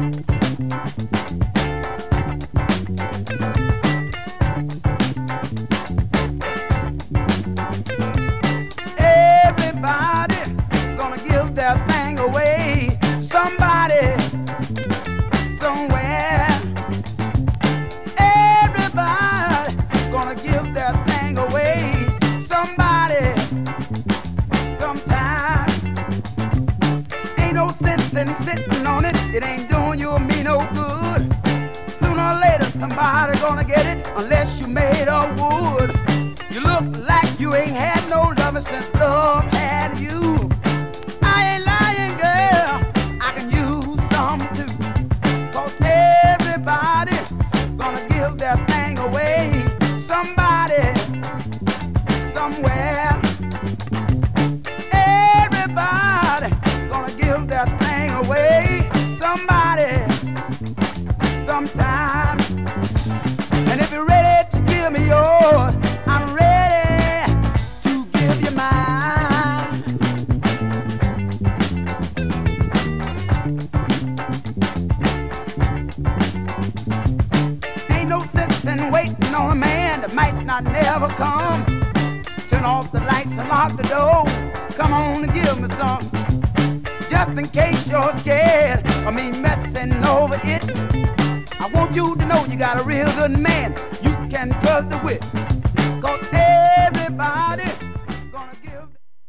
Everybody gonna give their thing away. Somebody, somewhere. Everybody gonna give their thing away. Somebody, sometime. Ain't no sense in sitting on it. It ain't doing you or me no good. Sooner or later, somebody gonna get it unless you made of wood. You look like you ain't had no loving since love had you. I ain't lying, girl. I can use some too. 'Cause everybody gonna give their thing away. Somebody, somewhere. Everybody gonna give their thing away. Somebody, sometime. And if you're ready to give me yours, I'm ready to give you mine. Ain't no sense in waiting on a man that might not never come. Turn off the lights and lock the door. Come on and give me some. Just in case you're scared of me messing over it, I want you to know you got a real good man you can trust it with. 'Cause everybody